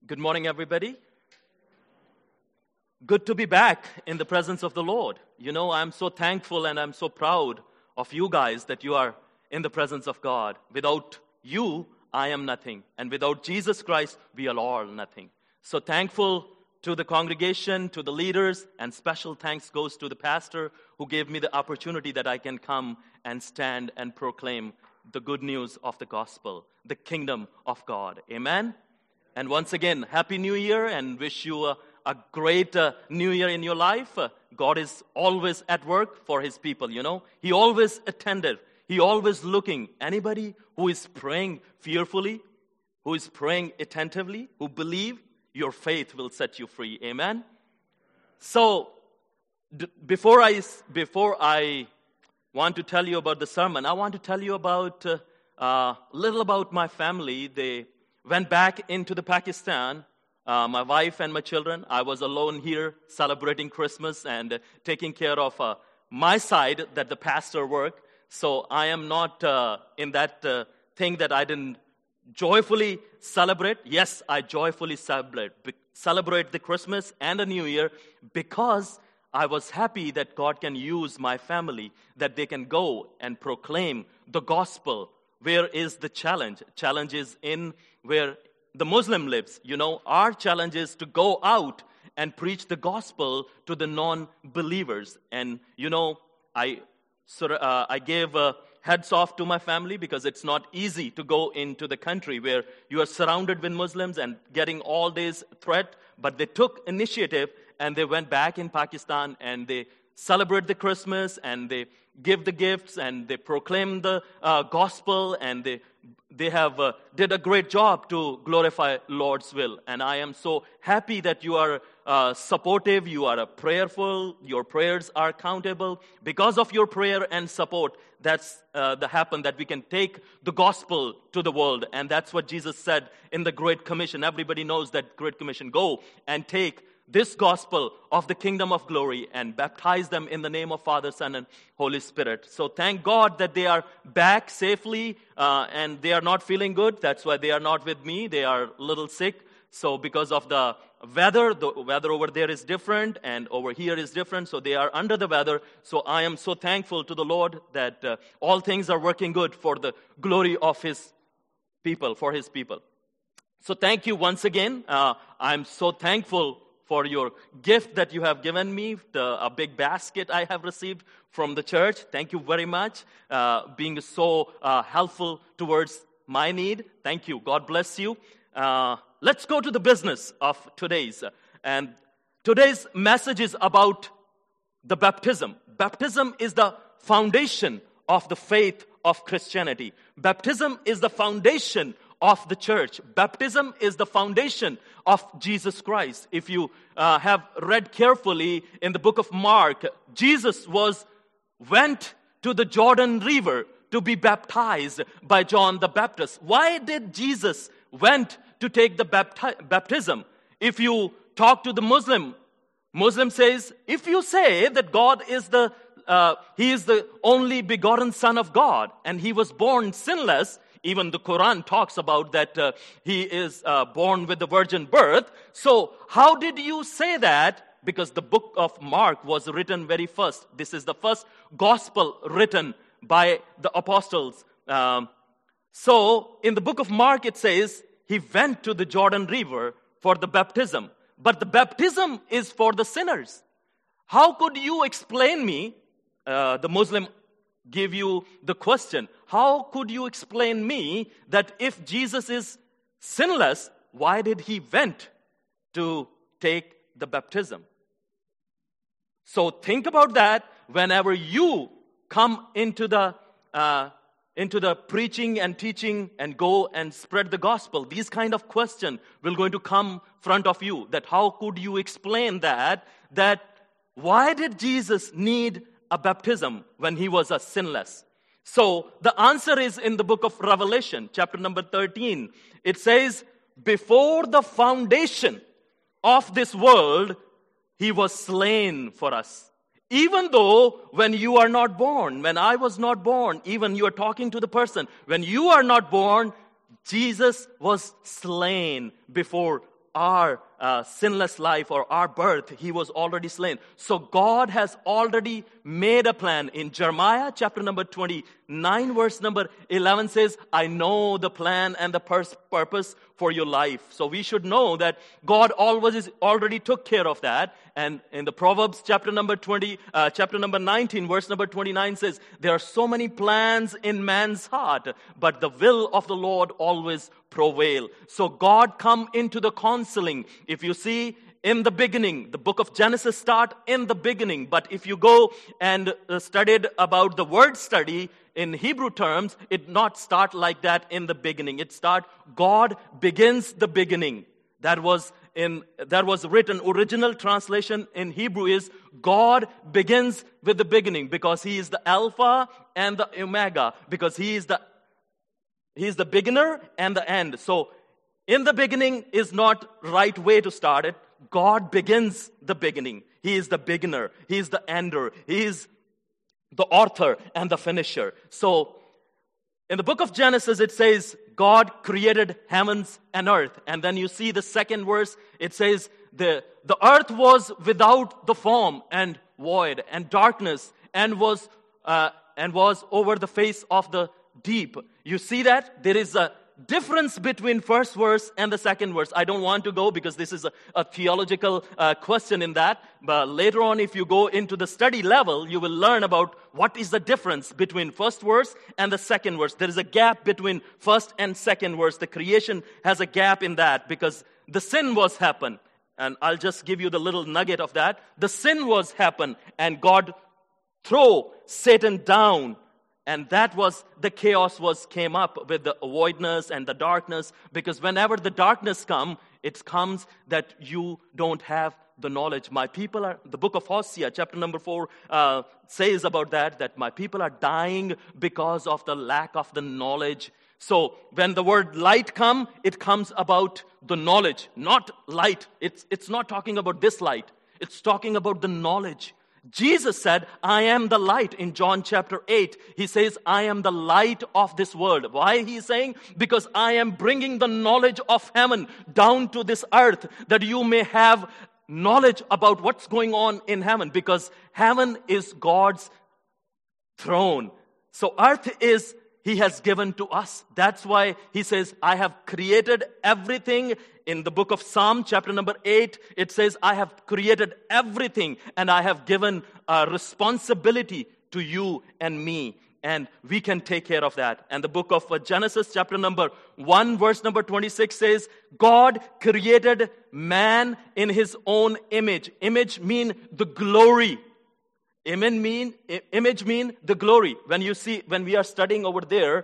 Good morning, everybody. Good to be back in the presence of the Lord. You know, I'm so thankful and I'm so proud of you guys that you are in the presence of God. Without you, I am nothing. And without Jesus Christ, we are all nothing. So thankful to the congregation, to the leaders, and special thanks goes to the pastor who gave me the opportunity that I can come and stand and proclaim the good news of the gospel, the kingdom of God. Amen? And once again, Happy New Year, and wish you a great New Year in your life. God is always at work for His people, you know. He always attentive. He always looking. Anybody who is praying fearfully, who is praying attentively, who believe, your faith will set you free. Amen? So, before I want to tell you about the sermon, I want to tell you about little about my family. They went back into the Pakistan, my wife and my children. I was alone here celebrating Christmas and taking care of my side that the pastor worked. So I am not in that thing that I didn't joyfully celebrate. Yes, I joyfully celebrate the Christmas and the New Year because I was happy that God can use my family, that they can go and proclaim the gospel. Where is the challenge? Challenge is in where the Muslim lives. You know, our challenge is to go out and preach the gospel to the non-believers. And, you know, I gave heads off to my family because it's not easy to go into the country where you are surrounded with Muslims and getting all this threat. But they took initiative and they went back in Pakistan and they celebrate the Christmas and they give the gifts and they proclaim the gospel and they have did a great job to glorify Lord's will. And I am so happy that you are supportive, you are prayerful, your prayers are countable. Because of your prayer and support, that's the happen that we can take the gospel to the world. And that's what Jesus said in the Great Commission. Everybody knows that Great Commission. Go and take this gospel of the kingdom of glory and baptize them in the name of Father, Son, and Holy Spirit. So thank God that they are back safely and they are not feeling good. That's why they are not with me. They are a little sick. So because of the weather over there is different and over here is different. So they are under the weather. So I am so thankful to the Lord that all things are working good for the glory of His people, for His people. So thank you once again. I'm so thankful for your gift that you have given me, a big basket I have received from the church. Thank you very much, being so helpful towards my need. Thank you. God bless you. Let's go to the business of today's. And today's message is about the baptism. Baptism is the foundation of the faith of Christianity. Baptism is the foundation of the church. Baptism is the foundation of Jesus Christ. If you have read carefully in the book of Mark, Jesus went to the Jordan River to be baptized by John the Baptist. Why did Jesus went to take the baptism? If you talk to the Muslim says, if you say that God is He is the only begotten Son of God and He was born sinless. Even the Quran talks about that He is born with the virgin birth. So how did you say that? Because the book of Mark was written very first. This is the first gospel written by the apostles. So in the book of Mark it says, He went to the Jordan River for the baptism. But the baptism is for the sinners. How could you explain me, the Muslim give you the question, how could you explain me that if Jesus is sinless, why did He went to take the baptism? So think about that whenever you come into the preaching and teaching and go and spread the gospel. These kind of questions will going to come front of you. That how could you explain that why did Jesus need a baptism when He was a sinless? So the answer is in the book of Revelation, chapter number 13. It says, before the foundation of this world, He was slain for us. Even though when you are not born, when I was not born, even you are talking to the person, when you are not born, Jesus was slain before our sinless life or our birth, he was already slain. So God has already made a plan. In Jeremiah chapter number 29, verse number 11 says, I know the plan and the purpose for your life. So we should know that God already took care of that. And in the Proverbs chapter number 19, verse number 29 says, there are so many plans in man's heart, but the will of the Lord always prevail. So God come into the counseling. If you see in the beginning, the book of Genesis start in the beginning. But if you go and studied about the word study in Hebrew terms, it not start like that in the beginning. It start, God begins the beginning. That was written, original translation in Hebrew is, God begins with the beginning, because he is the Alpha and the Omega, because he is the beginner and the end. So in the beginning is not right way to start it. God begins the beginning. He is the beginner. He is the ender. He is the author and the finisher. So in the book of Genesis, it says, God created heavens and earth. And then you see the second verse, it says, the earth was without the form and void, and darkness, and was over the face of the deep. You see that? There is a difference between first verse and the second verse. I don't want to go, because this is a theological question in that. But later on, if you go into the study level, you will learn about what is the difference between first verse and the second verse. There is a gap between first and second verse. The creation has a gap in that, because the sin was happened. And I'll just give you the little nugget of that. The sin was happened, and God threw Satan down. And that was, the chaos came up with the voidness and the darkness, because whenever the darkness comes, it comes that you don't have the knowledge. My people are, the book of Hosea, chapter number 4, says about that my people are dying because of the lack of the knowledge. So when the word light comes, it comes about the knowledge, not light. It's not talking about this light. It's talking about the knowledge. Jesus said, I am the light in John chapter 8. He says, I am the light of this world. Why he is saying? Because I am bringing the knowledge of heaven down to this earth, that you may have knowledge about what's going on in heaven. Because heaven is God's throne. So earth is, he has given to us. That's why he says, I have created everything. In the book of Psalm, chapter number 8, it says, I have created everything, and I have given a responsibility to you and me, and we can take care of that. And the book of Genesis, chapter number 1, verse number 26 says, God created man in his own image. Image mean the glory. Image mean the glory. When we are studying over there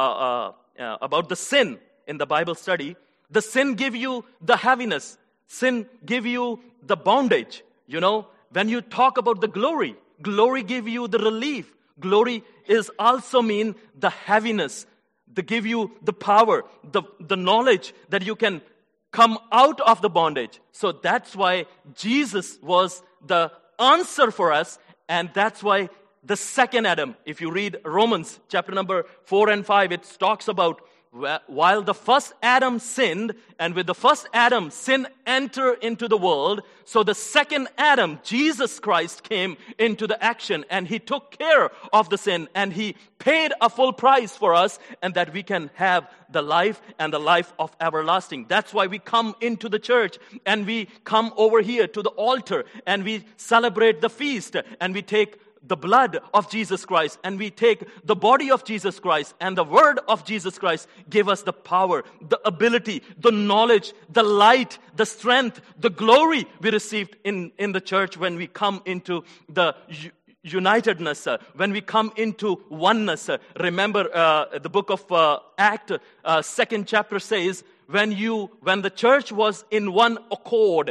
about the sin in the Bible study, the sin give you the heaviness. Sin give you the bondage. You know, when you talk about the glory give you the relief. Glory is also mean the heaviness. They give you the power, the knowledge that you can come out of the bondage. So that's why Jesus was the answer for us. And that's why the second Adam, if you read Romans chapter number 4 and 5, it talks about while the first Adam sinned, and with the first Adam, sin entered into the world, so the second Adam, Jesus Christ, came into the action, and he took care of the sin, and he paid a full price for us, and that we can have the life and the life of everlasting. That's why we come into the church, and we come over here to the altar, and we celebrate the feast, and we take the blood of Jesus Christ, and we take the body of Jesus Christ, and the word of Jesus Christ give us the power, the ability, the knowledge, the light, the strength, the glory we received in the church when we come into the unitedness, when we come into oneness. Remember the book of Acts, second chapter says, when the church was in one accord,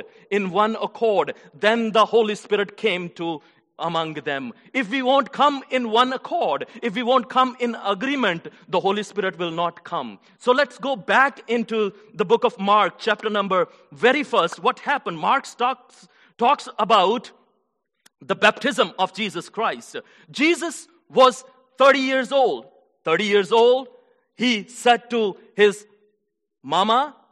then the Holy Spirit came to among them. If we won't come in one accord, if we won't come in agreement, the Holy Spirit will not come. So let's go back into the book of Mark, chapter number very first. What happened? Mark talks about the baptism of Jesus Christ. Jesus was 30 years old. 30 years old, he said to his mama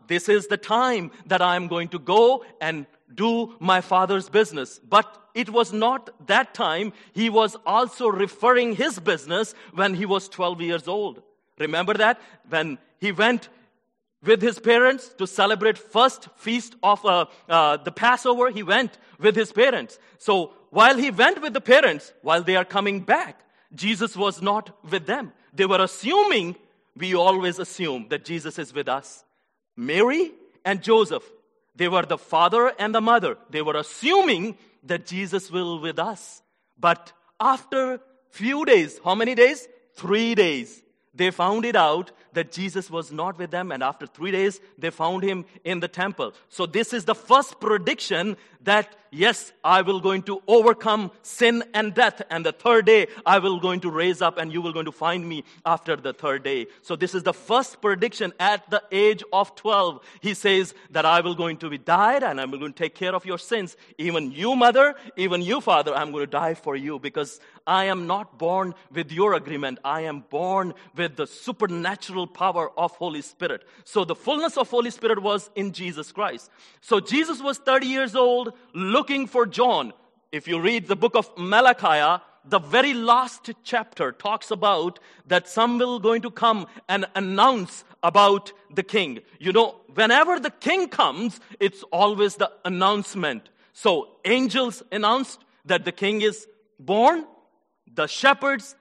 this is the time that I am going to go and do my Father's business. But it was not that time. He was also referring his business when he was 12 years old. Remember that? When he went with his parents to celebrate first feast of the Passover, he went with his parents. So while he went with the parents, while they are coming back, Jesus was not with them. They were assuming, we always assume that Jesus is with us. Mary and Joseph, they were the father and the mother. They were assuming that Jesus will be with us. But after few days, how many days? 3 days. They found it out that Jesus was not with them, and after 3 days, they found him in the temple. So this is the first prediction that, yes, I will going to overcome sin and death, and the third day, I will going to raise up, and you will going to find me after the third day. So this is the first prediction at the age of 12. He says that I will going to be died, and I'm going to take care of your sins. Even you, mother, even you, father, I'm going to die for you, because I am not born with your agreement. I am born with the supernatural power of Holy Spirit. So the fullness of Holy Spirit was in Jesus Christ. So Jesus was 30 years old looking for John. If you read the book of Malachi, the very last chapter talks about that some will going to come and announce about the king. You know, whenever the king comes, it's always the announcement. So angels announced that the king is born. The shepherds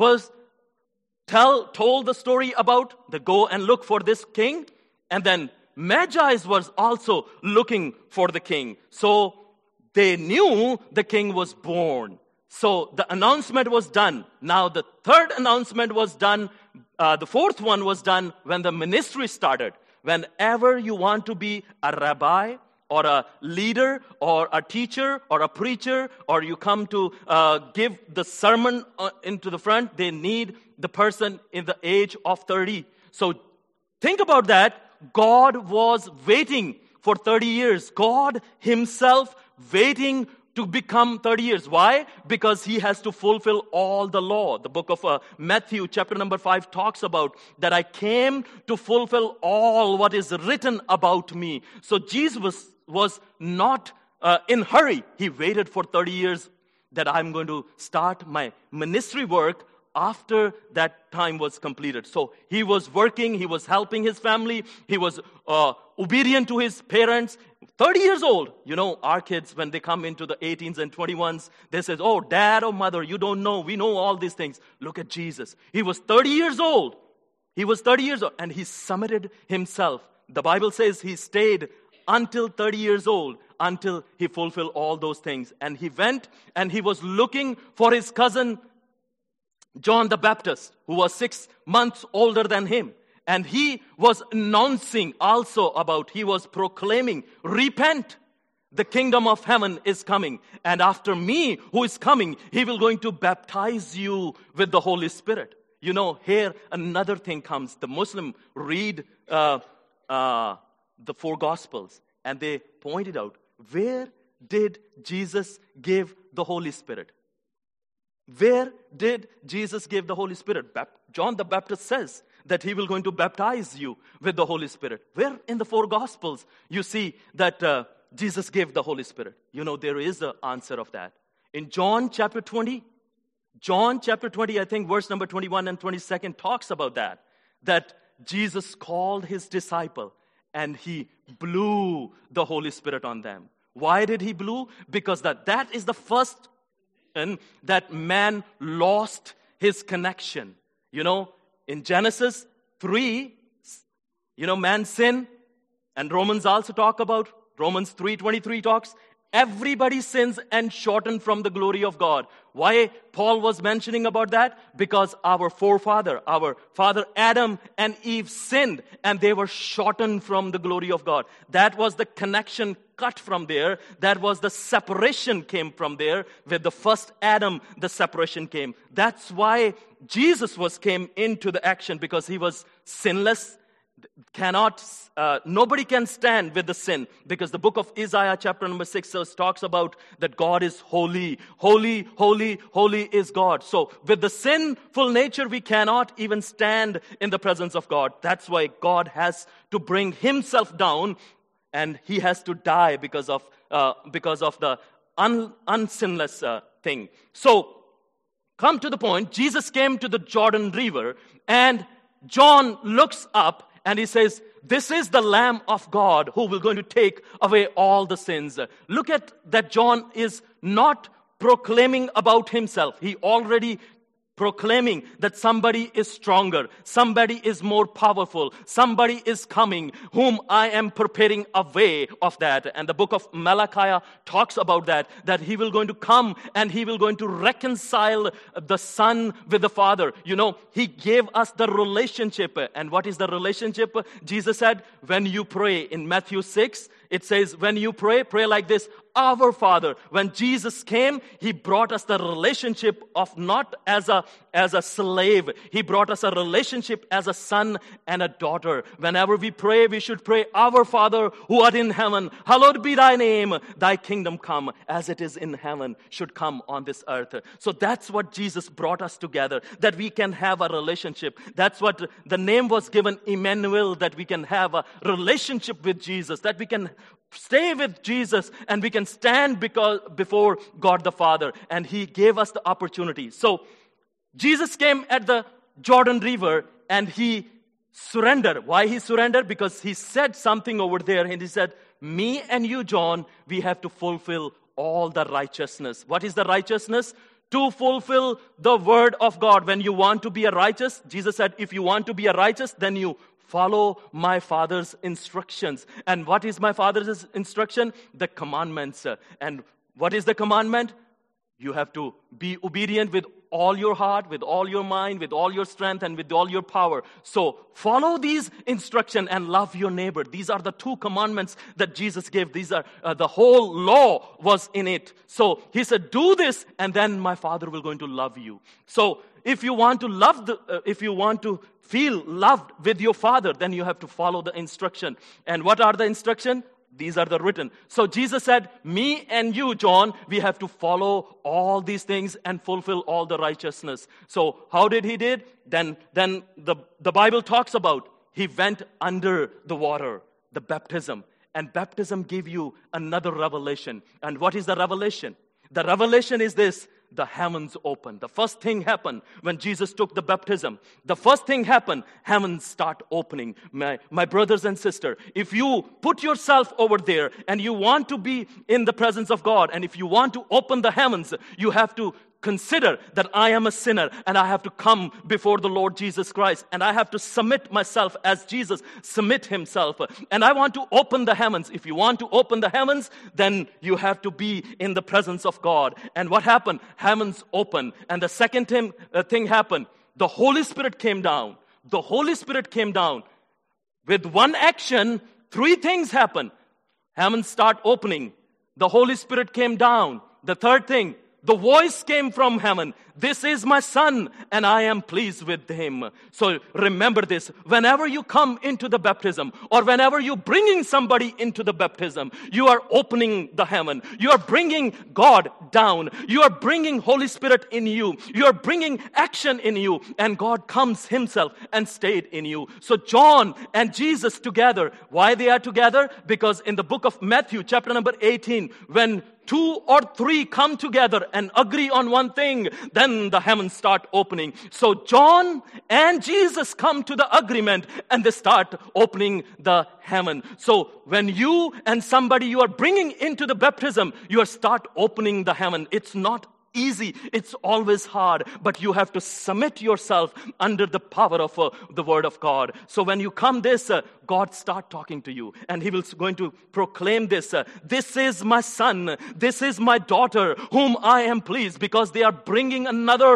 told the story about the go and look for this king. And then Magi was also looking for the king. So they knew the king was born. So the announcement was done. Now the third announcement was done. The fourth one was done when the ministry started. Whenever you want to be a rabbi or a leader or a teacher or a preacher, or you come to give the sermon into the front, they need the person in the age of 30. So think about that. God was waiting for 30 years. God himself waiting to become 30 years. Why? Because he has to fulfill all the law. The book of Matthew, chapter number 5, talks about that I came to fulfill all what is written about me. So Jesus was not in hurry. He waited for 30 years that I'm going to start my ministry work after that time was completed. So he was working, he was helping his family, he was obedient to his parents. 30 years old. You know, our kids, when they come into the 18s and 21s, they say, oh, dad or mother, you don't know. We know all these things. Look at Jesus. He was 30 years old. He was 30 years old, and he submitted himself. The Bible says he stayed until 30 years old, until he fulfilled all those things. And he went and he was looking for his cousin John the Baptist, who was 6 months older than him. And he was announcing also about, he was proclaiming, repent, the kingdom of heaven is coming. And after me, who is coming, he will going to baptize you with the Holy Spirit. You know, here another thing comes. The Muslim read the 4 Gospels, and they pointed out, where did Jesus give the Holy Spirit? Where did Jesus give the Holy Spirit? John the Baptist says that he will going to baptize you with the Holy Spirit. Where in the 4 Gospels you see that Jesus gave the Holy Spirit? You know, there is an answer of that. In John chapter 20, I think verse number 21 and 22 talks about that Jesus called his disciple and he blew the Holy Spirit on them. Why did he blow? Because that is the first that man lost his connection. You know, in Genesis 3, you know, man sinned, and Romans also talk about, Romans 3:23 talks, everybody sins and shortened from the glory of God. Why Paul was mentioning about that? Because our father Adam and Eve sinned, and they were shortened from the glory of God. That was the connection cut from there. That was the separation came from there. With the first Adam, the separation came. That's why Jesus came into the action, because he was sinless. nobody can stand with the sin, because the book of Isaiah chapter number 6 talks about that God is holy, holy, holy, holy is God. So with the sinful nature, we cannot even stand in the presence of God. That's why God has to bring himself down, and he has to die because of the unsinless thing. So come to the point, Jesus came to the Jordan River, and John looks up and he says, this is the Lamb of God who will going to take away all the sins. Look at that John is not proclaiming about himself. He already proclaiming that somebody is stronger, somebody is more powerful, somebody is coming, whom I am preparing a way of that. And the book of Malachi talks about that he will going to come and he will going to reconcile the Son with the Father. You know, he gave us the relationship. And what is the relationship? Jesus said, when you pray in Matthew 6, it says, when you pray like this, our Father. When Jesus came, he brought us the relationship of not as a slave. He brought us a relationship as a son and a daughter. Whenever we pray, we should pray, our Father who art in heaven, hallowed be thy name. Thy kingdom come as it is in heaven should come on this earth. So that's what Jesus brought us together, that we can have a relationship. That's what the name was given, Emmanuel, that we can have a relationship with Jesus, that we can stay with Jesus and we can stand before God the Father, and he gave us the opportunity. So Jesus came at the Jordan River and he surrendered. Why he surrendered? Because he said something over there, and he said, me and you, John, we have to fulfill all the righteousness. What is the righteousness? To fulfill the word of God. When you want to be a righteous, Jesus said, if you want to be a righteous, then you follow my Father's instructions. And what is my Father's instruction? The commandments. And what is the commandment? You have to be obedient with all your heart, with all your mind, with all your strength, and with all your power. So follow these instructions and love your neighbor. These are the two commandments that Jesus gave. These are the whole law was in it. So he said, do this, and then my Father will going to love you. So if you want to feel loved with your Father, then you have to follow the instruction. And what are the instruction? These are the written. So Jesus said, me and you, John, we have to follow all these things and fulfill all the righteousness. So how did he did? Then the Bible talks about he went under the water, the baptism. And baptism gave you another revelation. And what is the revelation? The revelation is this: the heavens opened. The first thing happened when Jesus took the baptism. The first thing happened, heavens start opening. My brothers and sisters, if you put yourself over there and you want to be in the presence of God, and if you want to open the heavens, you have to consider that I am a sinner and I have to come before the Lord Jesus Christ, and I have to submit myself as Jesus submit himself, and I want to open the heavens. If you want to open the heavens, then you have to be in the presence of God. And what happened? Heavens opened. And the second thing happened. The Holy Spirit came down. The Holy Spirit came down. With one action, three things happened. Heavens start opening. The Holy Spirit came down. The third thing, the voice came from heaven. This is my son, and I am pleased with him. So remember this. Whenever you come into the baptism, or whenever you're bringing somebody into the baptism, you are opening the heaven. You are bringing God down. You are bringing Holy Spirit in you. You are bringing action in you, and God comes himself and stayed in you. So John and Jesus together. Why they are together? Because in the book of Matthew, chapter number 18, when 2 or 3 come together and agree on one thing, then the heavens start opening. So John and Jesus come to the agreement and they start opening the heaven. So when you and somebody you are bringing into the baptism, you start opening the heaven. It's not easy. It's always hard, but you have to submit yourself under the power of the word of God. So when you come this, God start talking to you, and he will going to proclaim this. This is my son. This is my daughter, whom I am pleased, because they are bringing another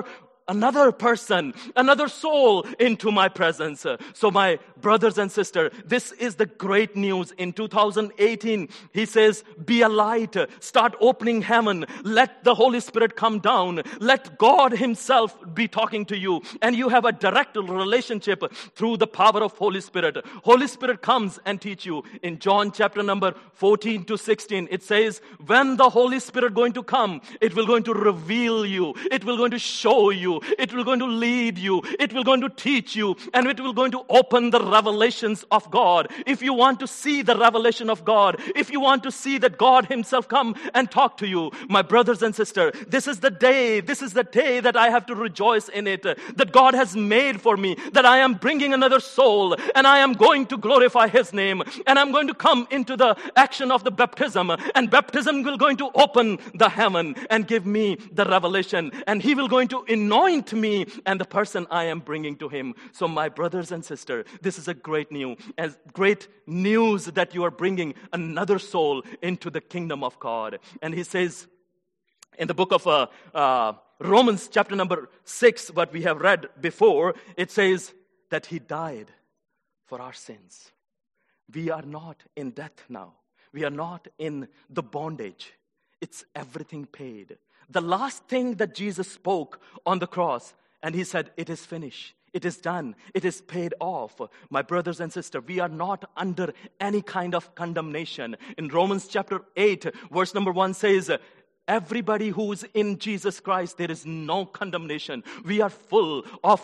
another person, another soul into my presence. So my brothers and sisters, this is the great news. In 2018, he says, be a light. Start opening heaven. Let the Holy Spirit come down. Let God himself be talking to you. And you have a direct relationship through the power of Holy Spirit. Holy Spirit comes and teach you. In John chapter number 14 to 16, it says, when the Holy Spirit going to come, it will going to reveal you. It will going to show you. It will going to lead you. It will going to teach you. And it will going to open the revelations of God. If you want to see the revelation of God, if you want to see that God himself come and talk to you, my brothers and sisters, this is the day that I have to rejoice in it, that God has made for me, that I am bringing another soul, and I am going to glorify his name, and I'm going to come into the action of the baptism, and baptism will going to open the heaven and give me the revelation, and he will going to anoint me and the person I am bringing to him. So my brothers and sisters, this is a great news that you are bringing another soul into the kingdom of God. And he says in the book of Romans chapter number 6, what we have read before, it says that he died for our sins. We are not in death now. We are not in the bondage. It's everything paid. The last thing that Jesus spoke on the cross, and he said, it is finished. It is done. It is paid off. My brothers and sisters, we are not under any kind of condemnation. In Romans chapter 8, verse number 1 says, everybody who is in Jesus Christ, there is no condemnation. We are full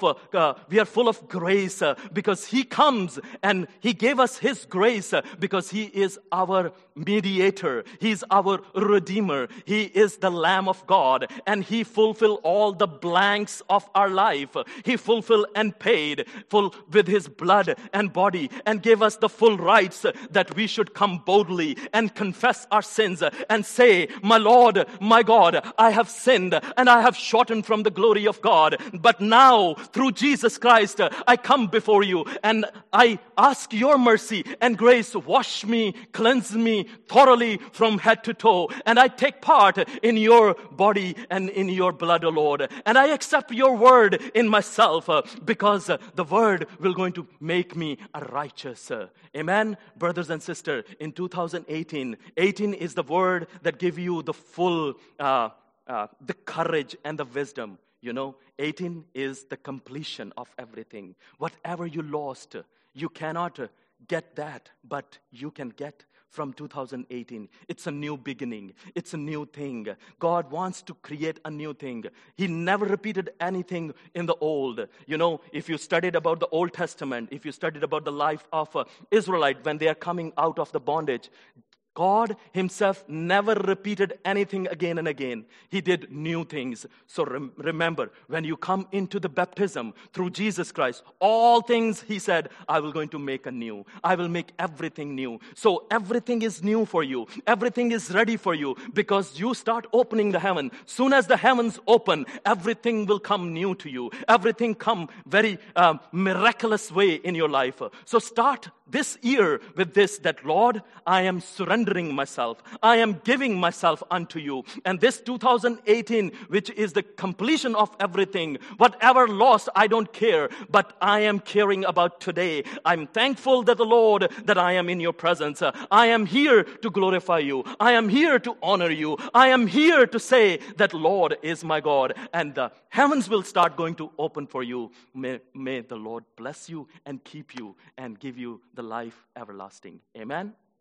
of grace because he comes and he gave us his grace because he is our mediator. He is our redeemer. He is the Lamb of God, and he fulfilled all the blanks of our life. He fulfilled and paid full with his blood and body, and gave us the full rights that we should come boldly and confess our sins and say, my Lord, my God, I have sinned and I have shortened from the glory of God. But now, through Jesus Christ, I come before you and I ask your mercy and grace. Wash me, cleanse me thoroughly from head to toe. And I take part in your body and in your blood, O Lord. And I accept your word in myself because the word will going to make me a righteous. Amen. Brothers and sisters, in 2018, 18 is the word that give you the full the courage and the wisdom. 18 is the completion of everything. Whatever you lost, you cannot get that, but you can get from 2018. It's a new beginning. It's a new thing. God wants to create a new thing. He never repeated anything in the old. If you studied about the Old Testament, if you studied about the life of Israelite when they are coming out of the bondage, God himself never repeated anything again and again. He did new things. So remember, when you come into the baptism through Jesus Christ, all things, he said, I will going to make anew. I will make everything new. So everything is new for you. Everything is ready for you because you start opening the heaven. Soon as the heavens open, everything will come new to you. Everything come very miraculous way in your life. So start this year with this, that Lord, I am surrendering myself. I am giving myself unto you. And this 2018, which is the completion of everything, whatever lost, I don't care, but I am caring about today. I'm thankful that the Lord, that I am in your presence. I am here to glorify you. I am here to honor you. I am here to say that Lord is my God. And the heavens will start going to open for you. May the Lord bless you and keep you and give you the life everlasting. Amen.